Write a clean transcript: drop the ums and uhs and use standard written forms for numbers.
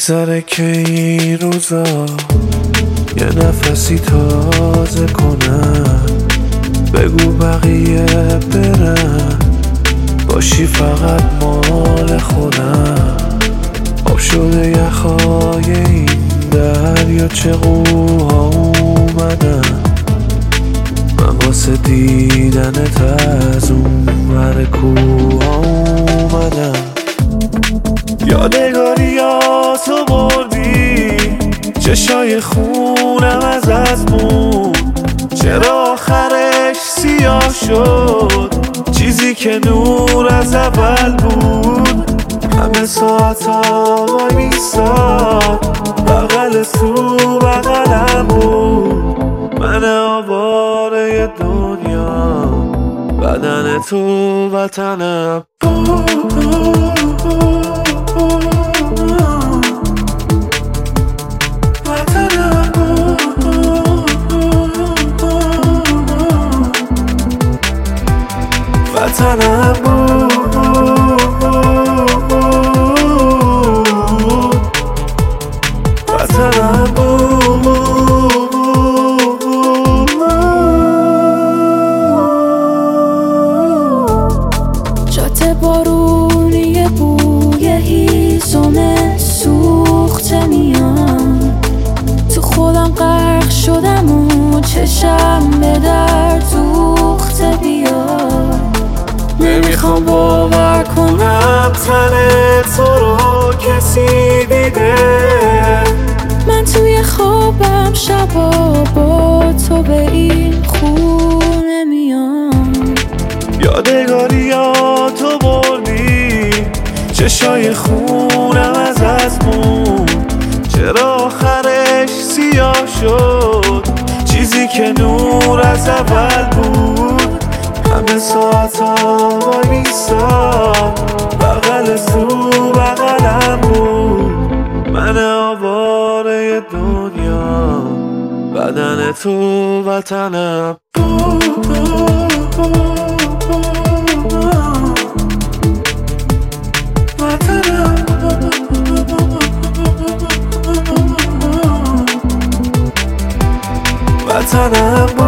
میگذره که این روزا یه نفسی تازه کنم، بگو بقیه برن، باشی فقط مال خودم. آب شده یخهای این دریا، چه قوها اومدن، من واسه دیدنت از اون ور کوها اومدم. یادگاریاتو بردی، چشای خونم از مون، چرا آخرش سیاه شد چیزی که نور از اول بود. همه ساعتا وای میستاد بغل تو بغلم بود، من آواره دنیا، بدن تو وطنم وطنم بود، وطنم بود. جاده بارونی بوی هیزم سوخته میان، تو خودم غرق شدم و چشم به در دوخته بیاد. نمیخوام باور کنم تن تو رو کسی دیده، من توی خوابم شبا با تو به این خونه میام. یادگاریاتو بردی، چشای خونم از مون، چرا آخرش سیاه شد چیزی که نور از اول بود. همه ساعتا وای میستاد بغل تو بغلم بود، من آواره دنیا، بدن تو وطنم وطنم